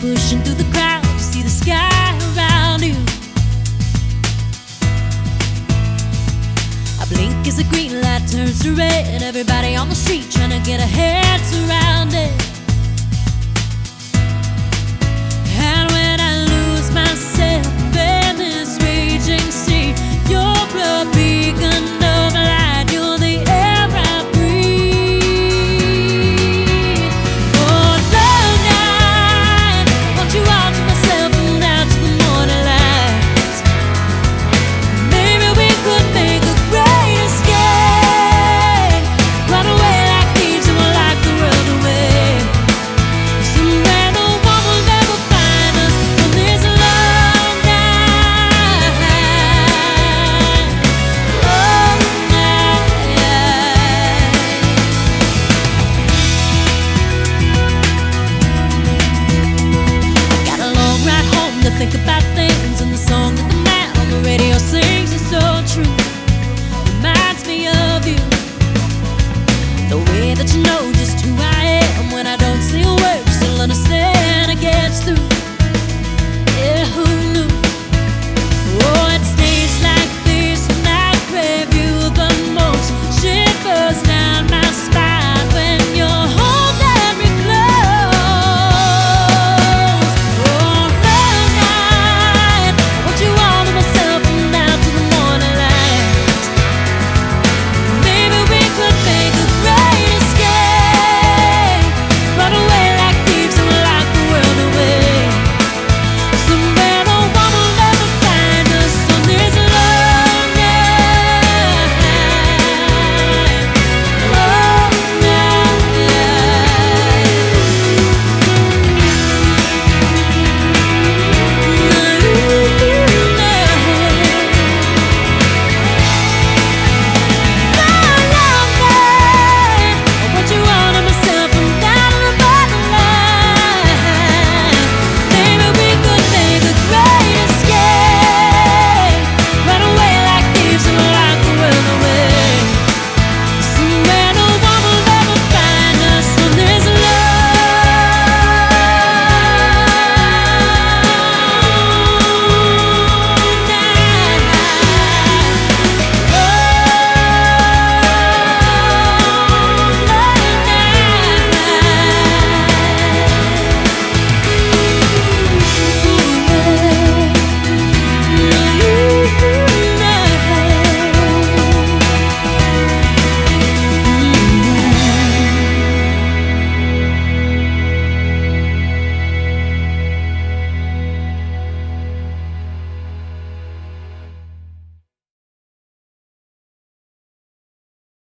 pushing through the crowd, you see the sky around you. A blink as the green light turns to red. Everybody on the street trying to get a heads around it. And when I lose myself in this raging sea, you're a beacon of light, you're the air I breathe. Oh, love night, won't you walk myself down to the morning light? Maybe we could make a great escape, run away like thieves and we'll lock the world away. Somewhere no one will ever find us on this long night. Long night. Got a long ride home to think about things, and the song that the man on the radio sings is so true. Reminds me of you, the way that you know